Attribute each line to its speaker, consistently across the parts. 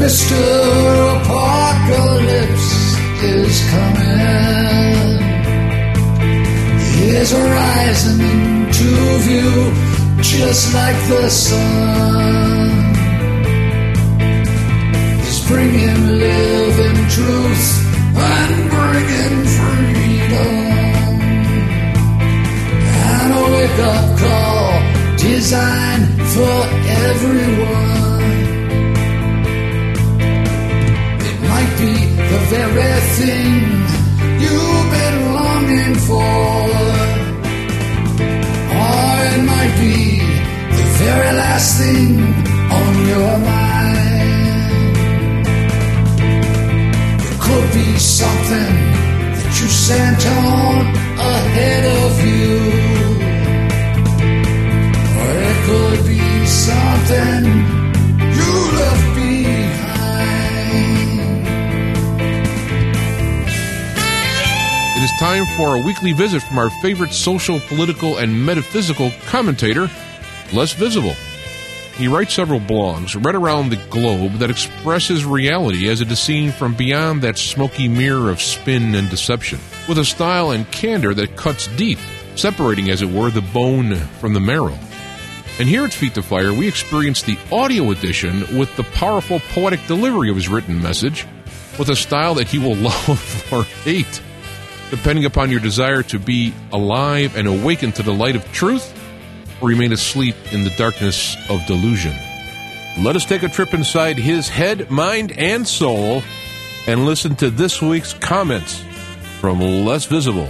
Speaker 1: Mr. Apocalypse is coming. He is rising into view just like the sun. He's bringing living truth and bringing freedom, and a wake-up call designed for everyone. It might be the very thing you've been longing for, or it might be the very last thing on your mind. It could be something that you sent on ahead of you, or it could be something you left behind.
Speaker 2: It is time for a weekly visit from our favorite social, political, and metaphysical commentator, Les Visible. He writes several blogs right around the globe that express his reality as it is seen from beyond that smoky mirror of spin and deception, with a style and candor that cuts deep, separating, as it were, the bone from the marrow. And here at Feet to Fire, we experience the audio edition with the powerful poetic delivery of his written message, with a style that you will love or hate, depending upon your desire to be alive and awaken to the light of truth, or remain asleep in the darkness of delusion. Let us take a trip inside his head, mind, and soul, and listen to this week's comments from Les Visible.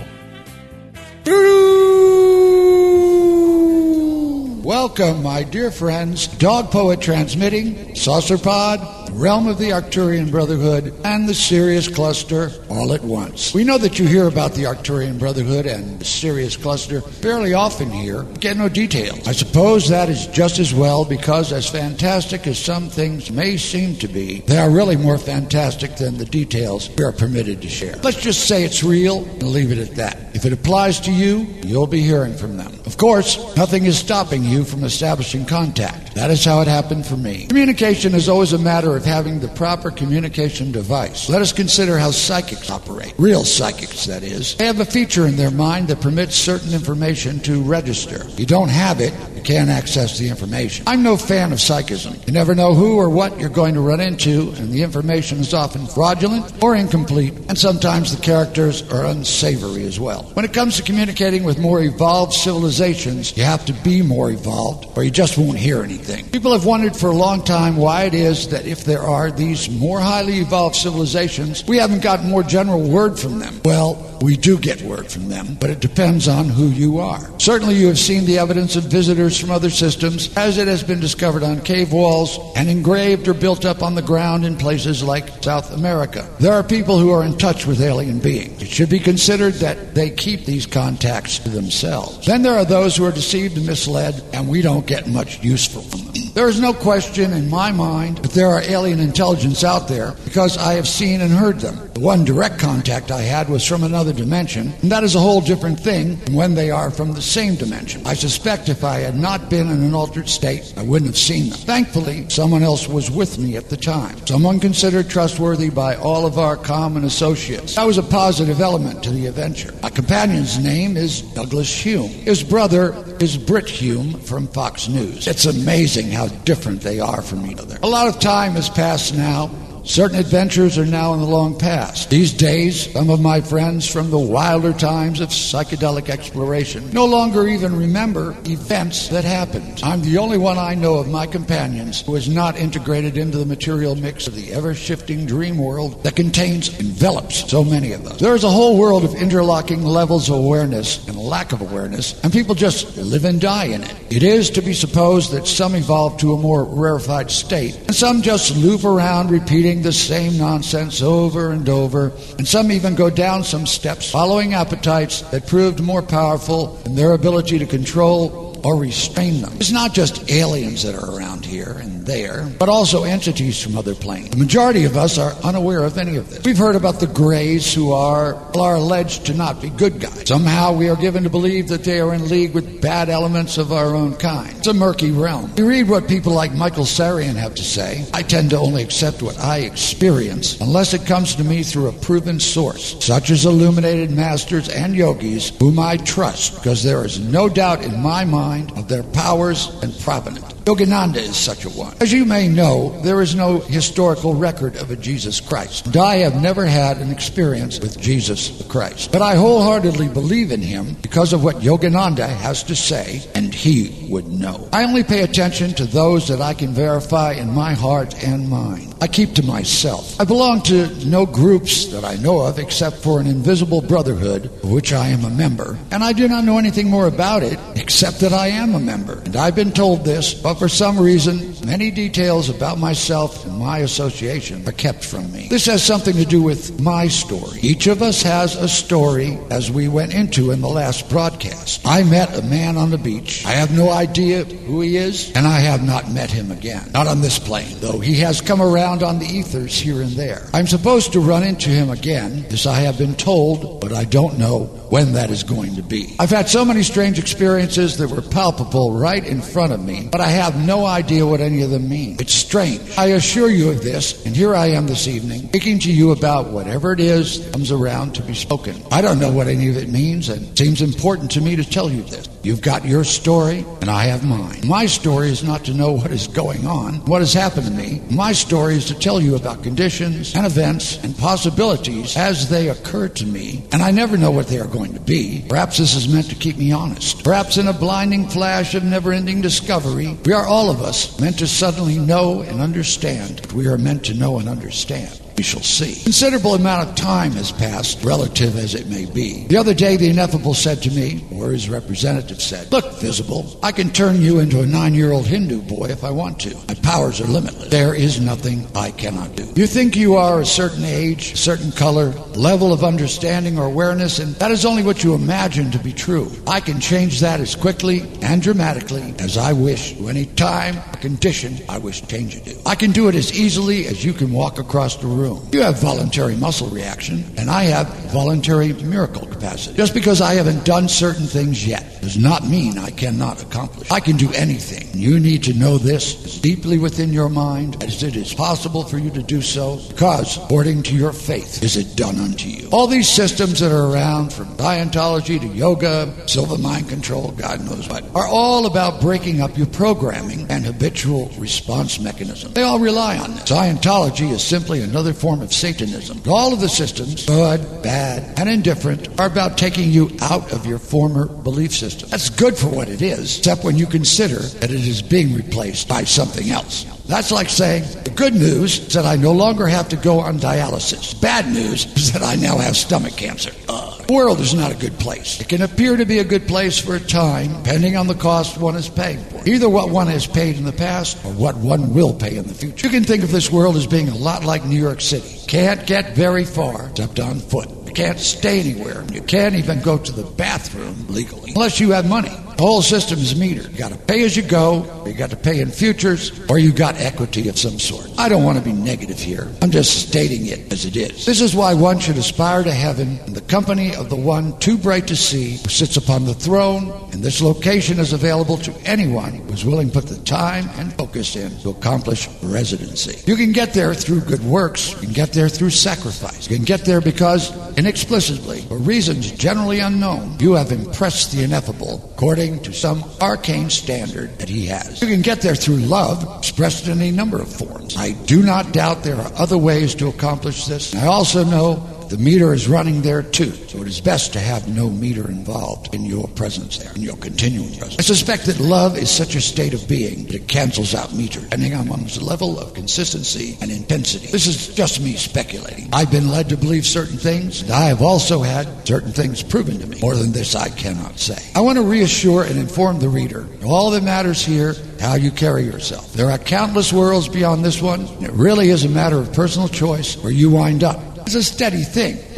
Speaker 1: Welcome, my dear friends. Dog Poet transmitting, Saucer Pod, Realm of the Arcturian Brotherhood, and the Sirius Cluster all at once. We know that you hear about the Arcturian Brotherhood and the Sirius Cluster fairly often here, but get no details. I suppose that is just as well, because as fantastic as some things may seem to be, they are really more fantastic than the details we are permitted to share. Let's just say it's real and leave it at that. If it applies to you, you'll be hearing from them. Of course, nothing is stopping you from establishing contact. That is how it happened for me. Communication is always a matter of having the proper communication device. Let us consider how psychics operate. Real psychics, that is. They have a feature in their mind that permits certain information to register. If you don't have it, you can't access the information. I'm no fan of psychism. You never know who or what you're going to run into, and the information is often fraudulent or incomplete, and sometimes the characters are unsavory as well. When it comes to communicating with more evolved civilizations, you have to be more evolved, or you just won't hear anything. People have wondered for a long time why it is that if there are these more highly evolved civilizations, we haven't got more general word from them. Well, we do get word from them, but it depends on who you are. Certainly you have seen the evidence of visitors from other systems, as it has been discovered on cave walls and engraved or built up on the ground in places like South America. There are people who are in touch with alien beings. It should be considered that they keep these contacts to themselves. Then there are those who are deceived and misled, and we don't get much useful from them. There is no question in my mind that there are alien intelligence out there, because I have seen and heard them. The one direct contact I had was from another dimension, and that is a whole different thing from when they are from the same dimension. I suspect if I had not been in an altered state, I wouldn't have seen them. Thankfully, someone else was with me at the time. Someone considered trustworthy by all of our common associates. That was a positive element to the adventure. My companion's name is Douglas Hume. His brother is Britt Hume from Fox News. It's amazing how different they are from each other. A lot of time has passed now. Certain adventures are now in the long past. These days, some of my friends from the wilder times of psychedelic exploration no longer even remember events that happened. I'm the only one I know of my companions who is not integrated into the material mix of the ever-shifting dream world that envelops so many of us. There is a whole world of interlocking levels of awareness and lack of awareness, and people just live and die in it. It is to be supposed that some evolve to a more rarefied state, and some just loop around repeating the same nonsense over and over, and some even go down some steps following appetites that proved more powerful than their ability to control or restrain them. It's not just aliens that are around here and there, but also entities from other planes. The majority of us are unaware of any of this. We've heard about the Greys who are alleged to not be good guys. Somehow we are given to believe that they are in league with bad elements of our own kind. It's a murky realm. We read what people like Michael Sarian have to say. I tend to only accept what I experience unless it comes to me through a proven source, such as illuminated masters and yogis whom I trust, because there is no doubt in my mind of their powers and provenance. Yogananda is such a one. As you may know, there is no historical record of a Jesus Christ, and I have never had an experience with Jesus the Christ. But I wholeheartedly believe in him because of what Yogananda has to say, and he would know. I only pay attention to those that I can verify in my heart and mind. I keep to myself. I belong to no groups that I know of except for an invisible brotherhood of which I am a member, and I do not know anything more about it except that I am a member. And I've been told this, but for some reason, many details about myself and my association are kept from me. This has something to do with my story. Each of us has a story, as we went into in the last broadcast. I met a man on the beach. I have no idea who he is, and I have not met him again. Not on this plane, though he has come around on the ethers here and there. I'm supposed to run into him again, as I have been told, but I don't know when that is going to be. I've had so many strange experiences that were palpable right in front of me, but I have no idea what any of them mean. It's strange. I assure you of this, and here I am this evening, speaking to you about whatever it is that comes around to be spoken. I don't know what any of it means, and it seems important to me to tell you this. You've got your story, and I have mine. My story is not to know what is going on, what has happened to me. My story is to tell you about conditions and events and possibilities as they occur to me, and I never know what they are going to be. Perhaps this is meant to keep me honest. Perhaps in a blinding flash of never-ending discovery, we are all of us meant to suddenly know and understand what we are meant to know and understand. We shall see. A considerable amount of time has passed, relative as it may be. The other day, the ineffable said to me, or his representative said, "Look, Visible, I can turn you into a 9-year-old Hindu boy if I want to. My powers are limitless. There is nothing I cannot do. You think you are a certain age, a certain color, level of understanding or awareness, and that is only what you imagine to be true. I can change that as quickly and dramatically as I wish, to any time or condition I wish to change it to. I can do it as easily as you can walk across the room. You have voluntary muscle reaction, and I have voluntary miracle capacity. Just because I haven't done certain things yet does not mean I cannot accomplish. I can do anything. You need to know this as deeply within your mind as it is possible for you to do so, because according to your faith is it done unto you. All these systems that are around, from Scientology to yoga, silver mind control, God knows what, are all about breaking up your programming and habitual response mechanism. They all rely on this. Scientology is simply another form of Satanism. All of the systems, good, bad, and indifferent, are about taking you out of your former belief system. That's good for what it is, except when you consider that it is being replaced by something else. That's like saying, the good news is that I no longer have to go on dialysis. Bad news is that I now have stomach cancer. The world is not a good place. It can appear to be a good place for a time, depending on the cost one is paying for. Either what one has paid in the past or what one will pay in the future. You can think of this world as being a lot like New York City. Can't get very far except on foot. You can't stay anywhere. You can't even go to the bathroom legally unless you have money. The whole system is metered. You got to pay as you go, or you got to pay in futures, or you got equity of some sort. I don't want to be negative here. I'm just stating it as it is. This is why one should aspire to heaven in the company of the one too bright to see who sits upon the throne, and this location is available to anyone who is willing to put the time and focus in to accomplish residency. You can get there through good works. You can get there through sacrifice. You can get there because, inexplicably, for reasons generally unknown, you have impressed the ineffable according to some arcane standard that he has. You can get there through love, expressed in any number of forms. I do not doubt there are other ways to accomplish this. I also know the meter is running there too, so it is best to have no meter involved in your presence there, in your continuing presence. I suspect that love is such a state of being that it cancels out meter, depending on one's level of consistency and intensity. This is just me speculating. I've been led to believe certain things, and I have also had certain things proven to me. More than this I cannot say. I want to reassure and inform the reader all that matters here, how you carry yourself. There are countless worlds beyond this one, and it really is a matter of personal choice where you wind up. It's a steady thing.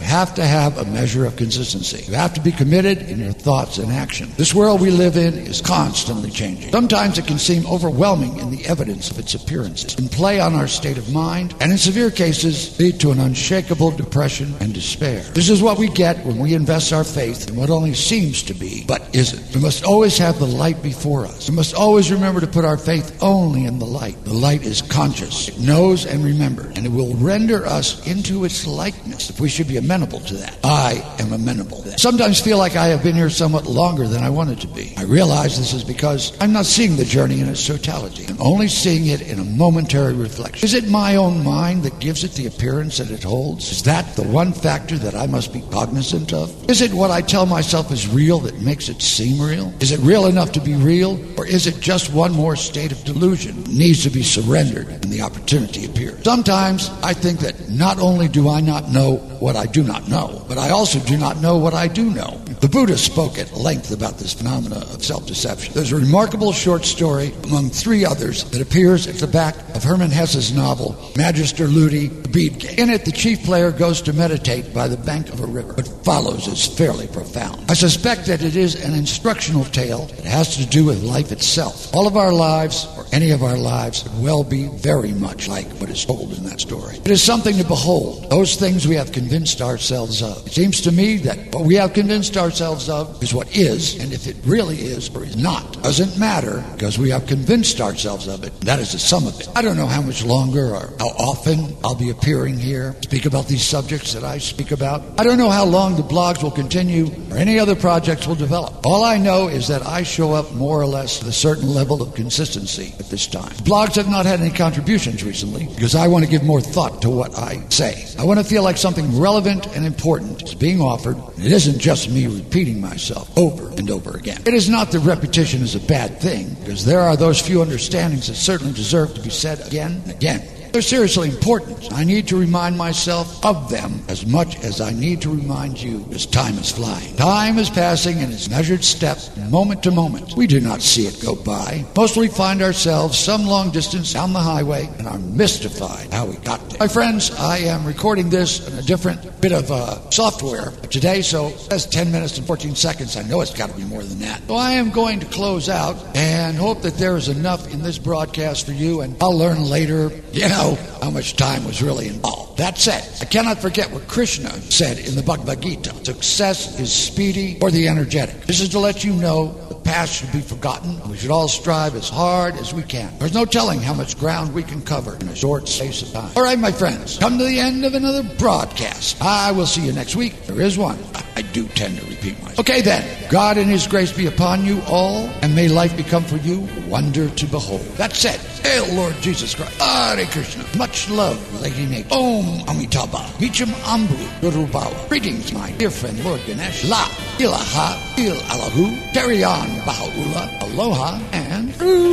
Speaker 1: have to have a measure of consistency. You have to be committed in your thoughts and action. This world we live in is constantly changing. Sometimes it can seem overwhelming in the evidence of its appearances. It can play on our state of mind, and in severe cases lead to an unshakable depression and despair. This is what we get when we invest our faith in what only seems to be, but isn't. We must always have the light before us. We must always remember to put our faith only in the light. The light is conscious. It knows and remembers, and it will render us into its likeness if we should be amenable to that. I am amenable to that. Sometimes feel like I have been here somewhat longer than I wanted to be. I realize this is because I'm not seeing the journey in its totality. I'm only seeing it in a momentary reflection. Is it my own mind that gives it the appearance that it holds? Is that the one factor that I must be cognizant of? Is it what I tell myself is real that makes it seem real? Is it real enough to be real, or is it just one more state of delusion that needs to be surrendered when the opportunity appears? Sometimes I think that not only do I not know what I do not know, but I also do not know what I do know. The Buddha spoke at length about this phenomena of self-deception. There's a remarkable short story among three others that appears at the back of Hermann Hesse's novel, Magister Ludi, The Bead Game. In it, the chief player goes to meditate by the bank of a river. What follows is fairly profound. I suspect that it is an instructional tale that has to do with life itself. All of our lives, or any of our lives, could well be very much like what is told in that story. It is something to behold, those things we have convinced ourselves of. It seems to me that what we have convinced ourselves of is what is, and if it really is or is not, doesn't matter, because we have convinced ourselves of it. That is the sum of it. I don't know how much longer or how often I'll be appearing here, speak about these subjects that I speak about. I don't know how long the blogs will continue or any other projects will develop. All I know is that I show up more or less with a certain level of consistency at this time. Blogs have not had any contributions recently because I want to give more thought to what I say. I want to feel like something relevant and important is being offered. It isn't just me repeating myself over and over again. It is not that repetition is a bad thing, because there are those few understandings that certainly deserve to be said again and again. They're seriously important. I need to remind myself of them as much as I need to remind you, because time is flying. Time is passing in its measured steps, moment to moment. We do not see it go by. Most we find ourselves some long distance down the highway and are mystified how we got there. My friends, I am recording this in a different bit of software today, so that's 10 minutes and 14 seconds. I know it's got to be more than that. So I am going to close out and hope that there is enough in this broadcast for you, and I'll learn later, how much time was really involved. That said, I cannot forget what Krishna said in the Bhagavad Gita. Success is speedy or the energetic. This is to let you know the past should be forgotten. We should all strive as hard as we can. There's no telling how much ground we can cover in a short space of time. All right, my friends, come to the end of another broadcast. I will see you next week. There is one. I do tend to repeat myself. Okay then, God and His grace be upon you all, and may life become for you a wonder to behold. That said, hail Lord Jesus Christ. Hare Krishna. Much love, Lady Nature. Om Amitabha. Vicham Ambru Guru Bhava. Greetings, my dear friend Lord Ganesh. La ilaha il alahu. Teriyan Baha'ula. Aloha and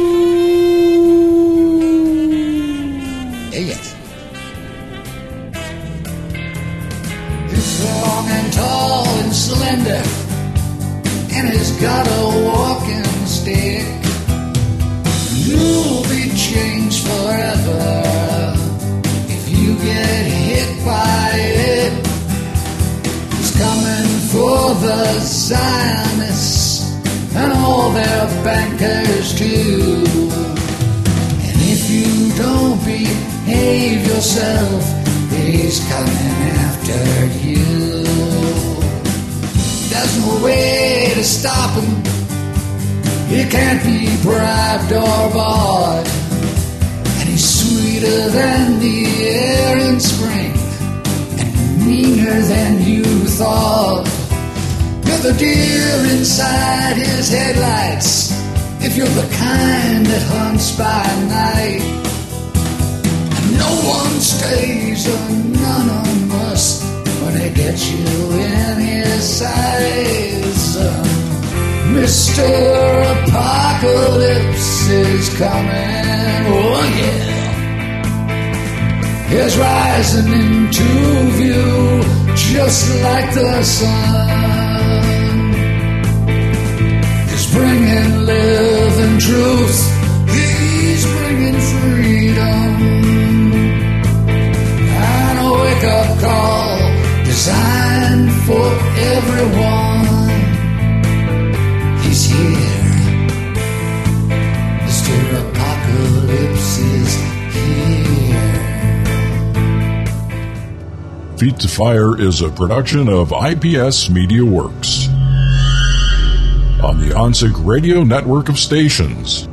Speaker 1: yes. It's long and tall and slender, and it's got a walking stick. You'll be changed forever if you get hit by it. It's coming for the Zionists and all their bankers too. And if you don't behave yourself, he's coming after you. There's no way to stop him. He can't be bribed or bought. And he's sweeter than the air in spring, and meaner than you thought. You're the deer inside his headlights, if you're the kind that hunts by night. And no one stays anonymous when he gets you in his sights. Mr. Apocalypse is coming, oh yeah. He's rising into view just like the sun. He's bringing living truth, he's bringing freedom, and a wake-up call designed everyone. He's here. Mr. Apocalypse is here.
Speaker 3: Feet to Fire is a production of IPS Media Works on the OnSig Radio network of stations.